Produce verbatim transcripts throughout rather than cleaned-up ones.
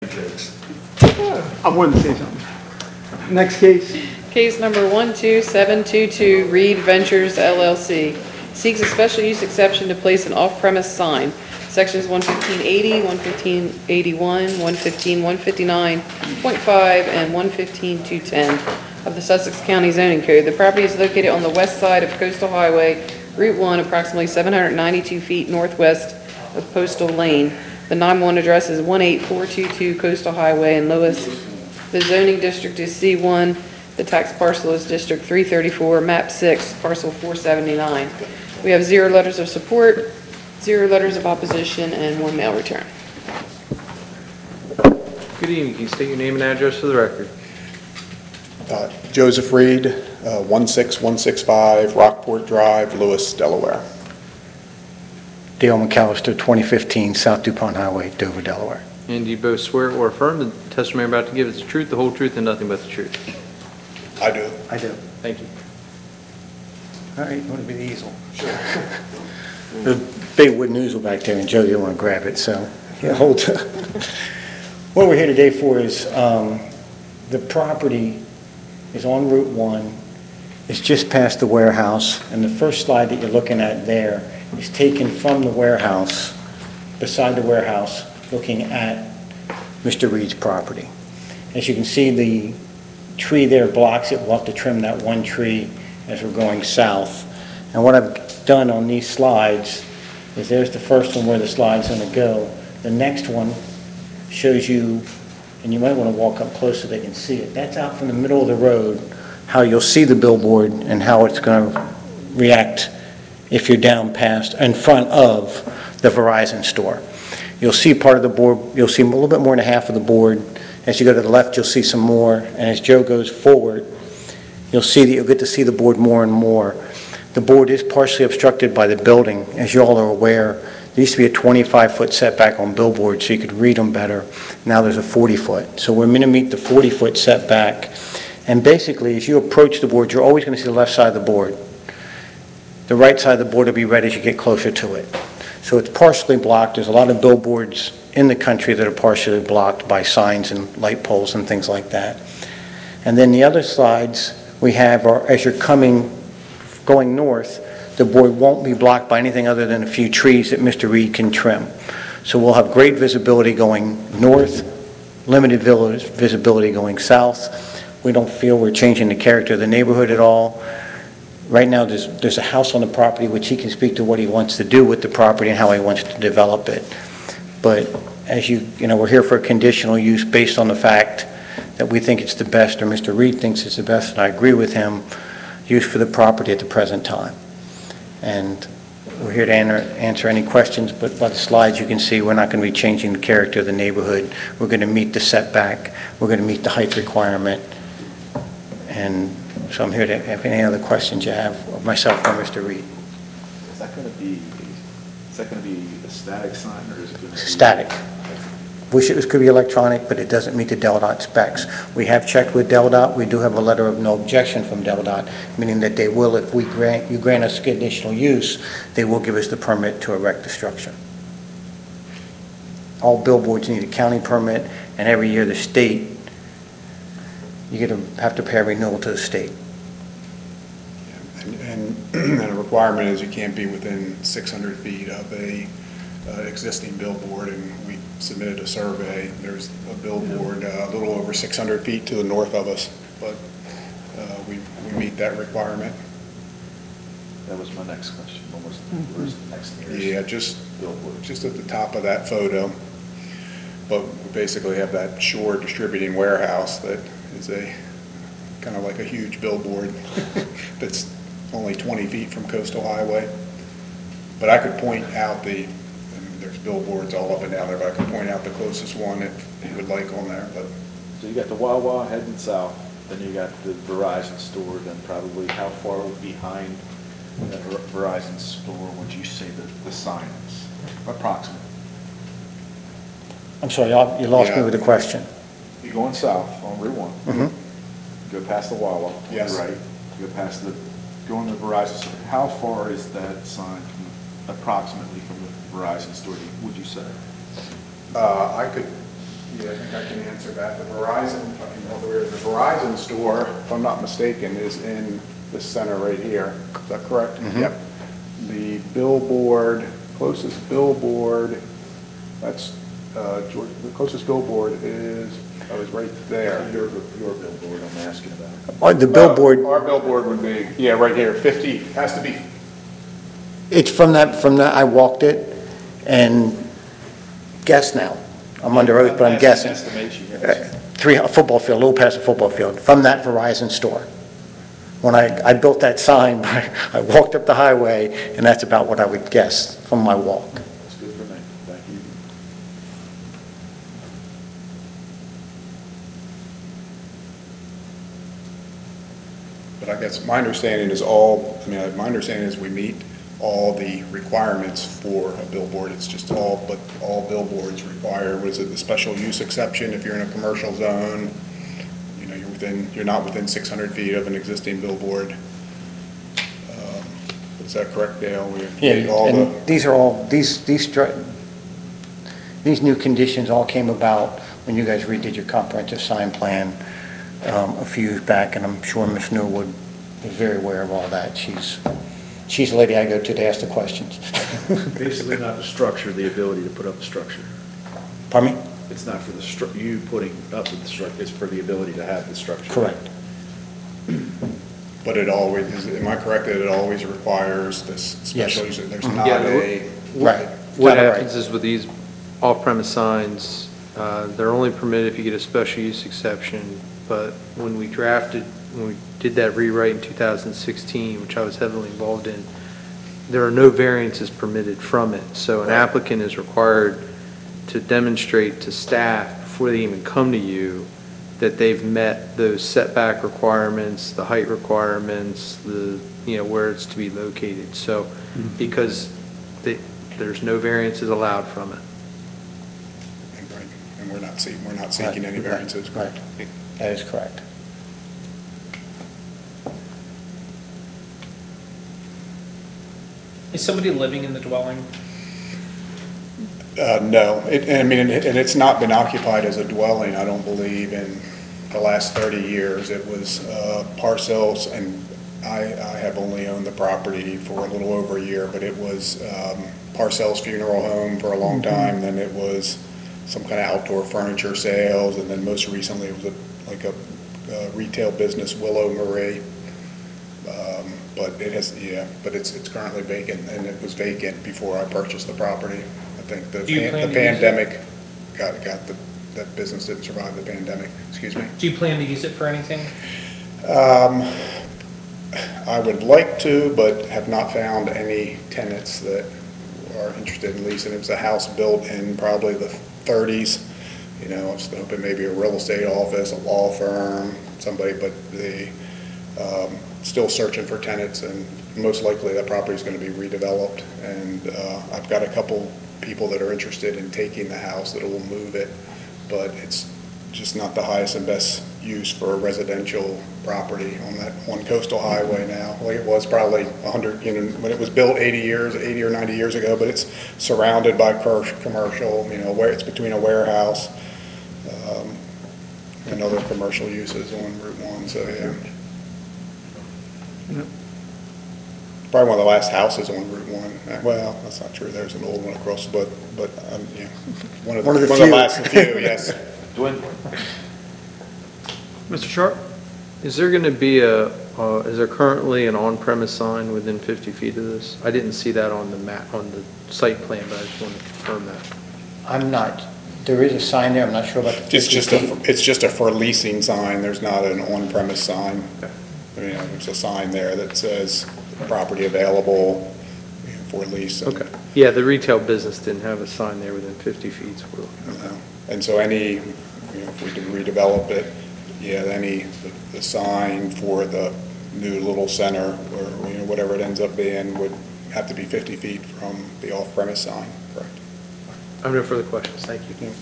jokes. I wanted to say something. Next case. Case number one two seven two two, Reed Ventures L L C. Seeks a special use exception to place an off-premise sign. Sections one fifteen eighty, one fifteen eighty-one, one fifteen one fifty-nine point five, and one fifteen two ten of the Sussex County Zoning Code. The property is located on the west side of Coastal Highway, Route one, approximately seven hundred ninety-two feet northwest of Postal Lane. The nine one one address is one eight four two two Coastal Highway in Lewis. The zoning district is C one. The tax parcel is District three thirty-four, Map six, Parcel four seventy-nine. We have zero letters of support, zero letters of opposition, and one mail return. Good evening. Can you state your name and address for the record? Uh, Joseph Reed, uh, one six one six five Rockport Drive, Lewis, Delaware. Dale McAllister, twenty fifteen South DuPont Highway, Dover, Delaware. And do you both swear or affirm the testimony you're about to give is the truth, the whole truth, and nothing but the truth? I do. I do. Thank you. All right, you want to be the easel? Sure. The big wooden easel back there, and Joe, you want to grab it, so yeah, hold it. What we're here today for is um, the property is on Route one. It's just past the warehouse, and the first slide that you're looking at there is taken from the warehouse, beside the warehouse, looking at Mister Reed's property. As you can see, the tree there blocks it. We'll have to trim that one tree as we're going south. And what I've done on these slides is there's the first one where the slide's going to go. The next one shows you, and you might want to walk up close so they can see it. That's out from the middle of the road, how you'll see the billboard and how it's going to react if you're down past, in front of the Verizon store. You'll see part of the board, you'll see a little bit more than half of the board. As you go to the left, you'll see some more, and as Joe goes forward, you'll see that you'll get to see the board more and more. The board is partially obstructed by the building, as you all are aware. There used to be a twenty-five foot setback on billboards so you could read them better. Now there's a forty foot. So we're going to meet the forty foot setback. And basically, as you approach the board, you're always going to see the left side of the board. The right side of the board will be red as you get closer to it. So it's partially blocked. There's a lot of billboards in the country that are partially blocked by signs and light poles and things like that. And then the other slides we have are, as you're coming, going north, the board won't be blocked by anything other than a few trees that Mister Reed can trim. So we'll have great visibility going north, limited visibility going south. We don't feel we're changing the character of the neighborhood at all. Right now, there's, there's a house on the property which he can speak to what he wants to do with the property and how he wants to develop it. But as you, you know, we're here for a conditional use based on the fact that we think it's the best, or Mister Reed thinks it's the best, and I agree with him, use for the property at the present time. And we're here to answer any questions, but by the slides you can see we're not going to be changing the character of the neighborhood. We're going to meet the setback. We're going to meet the height requirement. And so I'm here to have any other questions you have of myself or Mister Reed. Is that going to be, is that going to be a static sign, or is it going to be? Static. Wish it was, could be electronic, but it doesn't meet the DelDOT specs. We have checked with DelDOT. We do have a letter of no objection from DelDOT, meaning that they will, if we grant, you grant us conditional use, they will give us the permit to erect the structure. All billboards need a county permit, and every year the state, you get to have to pay a renewal to the state. And, and, and a requirement is you can't be within six hundred feet of a uh, existing billboard, and we submitted a survey. There's a billboard uh, a little over six hundred feet to the north of us, but uh, we, we meet that requirement. That was my next question. Almost where's the next nearest Yeah, just billboard? just at the top of that photo. But we basically have that Shore Distributing Warehouse that is a kind of like a huge billboard that's only twenty feet from Coastal Highway. But I could point out the, and there's billboards all up and down there, but I could point out the closest one if you would like on there. But So you got the Wawa heading south, then you got the Verizon store, then probably how far behind that Verizon store would you say the, the sign is, approximately? I'm sorry, y'all- you lost me Yeah. with the question. You're going south on Route one. Mm-hmm. Go past the Wawa. Yes. Right. Go past the, going to the Verizon store. How far is that sign from, approximately from the Verizon store, would you say? uh, I could Yeah, I think I can answer that. The Verizon, if I can go over here, the Verizon store, if I'm not mistaken, is in the center right here. Is that correct? Yep. The billboard, closest billboard, that's, uh, George, the closest billboard is, oh, is right there. Your, your billboard I'm asking about. Oh, the billboard, Uh, Our billboard would be, yeah, right here, fifty, has to be, it's from that, from that, I walked it, and guess now. I'm under oath, but I'm guessing. Estimation, Uh, yes. Three, a football field, a little past a football field, from that Verizon store. When I, I built that sign, I walked up the highway, and that's about what I would guess from my walk. That's good for me, thank you. but I guess my understanding is all, I mean, my understanding is we meet all the requirements for a billboard. It's just all, but all billboards require, what is it, the special use exception if you're in a commercial zone. You know, you're within, you're not within six hundred feet of an existing billboard. Um, Is that correct, Dale? We Yeah, meet all the, and these are all, these, these, stri- these new conditions all came about when you guys redid your comprehensive sign plan um, a few years back, and I'm sure Miz Norwood is very aware of all that. She's, she's the lady I go to to ask the questions. Basically not the structure, the ability to put up the structure. Pardon me? It's not for the, stru- you putting up the structure, it's for the ability to have the structure. Correct. but it always, is- am I correct that it always requires this special Yes. use? There's Mhm. not Yeah, a, Right. What Got it right. happens is with these off-premise signs, uh, they're only permitted if you get a special use exception, but when we drafted, when we did that rewrite in two thousand sixteen, which I was heavily involved in, there are no variances permitted from it. So an Right. applicant is required to demonstrate to staff before they even come to you that they've met those setback requirements, the height requirements, the, you know, where it's to be located. So, because they, there's no variances allowed from it. right, and we're not seeking, we're not seeking any Right. variances. Right. That is correct. Is somebody living in the dwelling? Uh, no, it, and I mean, and it- and it's not been occupied as a dwelling, I don't believe, in the last thirty years. It was uh, parcels, and I, I have only owned the property for a little over a year, but it was um, Parcells Funeral Home for a long time, then it was some kind of outdoor furniture sales, and then most recently it was a, like a uh, retail business, Willow Marie. Um, But it has, yeah, but it's, it's currently vacant, and it was vacant before I purchased the property. I think the Do you pan- plan the to use it? pandemic got, got the, that business didn't survive the pandemic, excuse me. Do you plan to use it for anything? Um, I would like to, but have not found any tenants that are interested in leasing. It was a house built in probably the thirties. You know, I was hoping maybe a real estate office, a law firm, somebody, but the, um, still searching for tenants, and most likely that property is going to be redeveloped. And uh, I've got a couple people that are interested in taking the house that will move it, but it's just not the highest and best use for a residential property on that one coastal highway now. Like it was probably a hundred, you know, when it was built eighty years, eighty or ninety years ago, but it's surrounded by cur- commercial, you know, where it's between a warehouse um, and other commercial uses on Route One, so yeah. Probably one of the last houses on Route One. Uh, Well, that's not true. There's an old one across, but, but, um, yeah, one of the, One of the one of the few. last few, yes. Dwindling. Mister Sharp? Is there going to be a, uh, is there currently an on-premise sign within fifty feet of this? I didn't see that on the map, on the site plan, but I just wanted to confirm that. I'm not, there is a sign there, I'm not sure about the It's fifty just a, feet. it's just a for leasing sign. There's not an on-premise sign. Okay. I mean, there's a sign there that says property available you know, for lease. and, Okay. Yeah, the retail business didn't have a sign there within fifty feet, so we're- you know, And so any, you know, if we can redevelop it, yeah, any, the- the sign for the new little center, or, you know, whatever it ends up being, would have to be fifty feet from the off-premise sign, correct? I have no further questions. Thank you.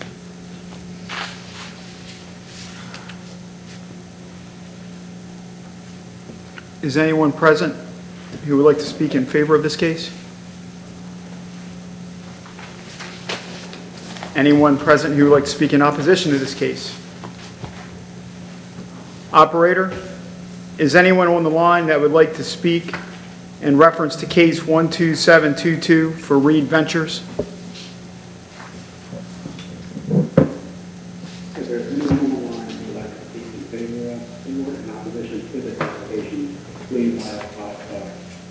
Is anyone present who would like to speak in favor of this case? Anyone present who would like to speak in opposition to this case? Operator, is anyone on the line that would like to speak in reference to case one two seven two two for Reed Ventures? If there's anyone on the line who would like to speak in favor of or in opposition to this application, please dial five star.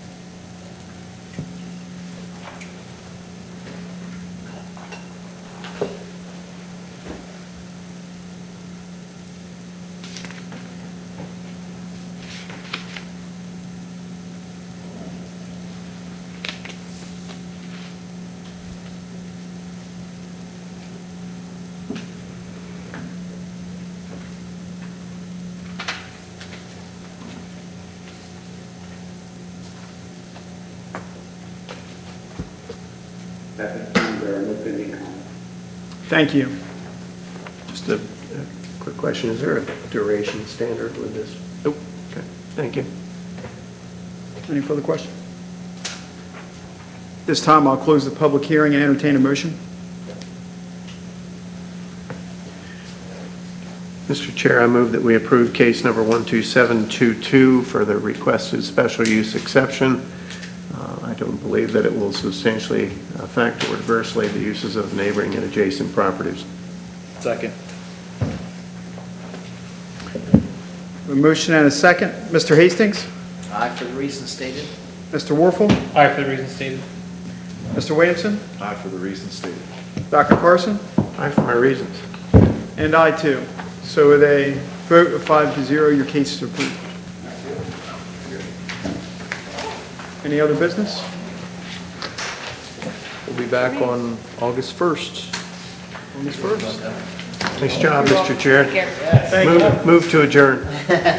At this time, there are no pending comments. Thank you. Just a a quick question, is there a duration standard with this? Nope. Okay, thank you. Any further questions? This time, I'll close the public hearing and entertain a motion. Mister Chair, I move that we approve case number one two seven two two for the requested special use exception. Uh, I don't believe that it will substantially affect or adversely the uses of neighboring and adjacent properties. Second. A motion and a second. Mister Hastings? Aye, for the reasons stated. Mister Warfel? Aye, for the reasons stated. Mister Williamson? Aye, for the reasons stated. Doctor Carson? Aye, for my reasons. And I too. So with a vote of five to zero, your case is approved. Any other business? We'll be back on August first. August first. Nice job, Mister Chair. Here. Thank you. Move move to adjourn.